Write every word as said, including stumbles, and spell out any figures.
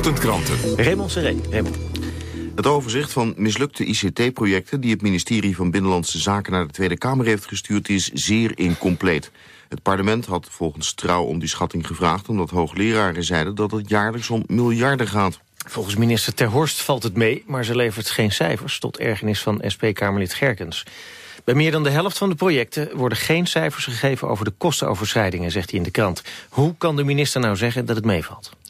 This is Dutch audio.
Ochtendkranten. Raymond Seré. Raymond. Het overzicht van mislukte I C T-projecten die het ministerie van Binnenlandse Zaken naar de Tweede Kamer heeft gestuurd is zeer incompleet. Het parlement had volgens Trouw om die schatting gevraagd omdat hoogleraren zeiden dat het jaarlijks om miljarden gaat. Volgens minister Ter Horst valt het mee, maar ze levert geen cijfers tot ergernis van S P-Kamerlid Gerkens. Bij meer dan de helft van de projecten worden geen cijfers gegeven over de kostenoverschrijdingen, zegt hij in de krant. Hoe kan de minister nou zeggen dat het meevalt?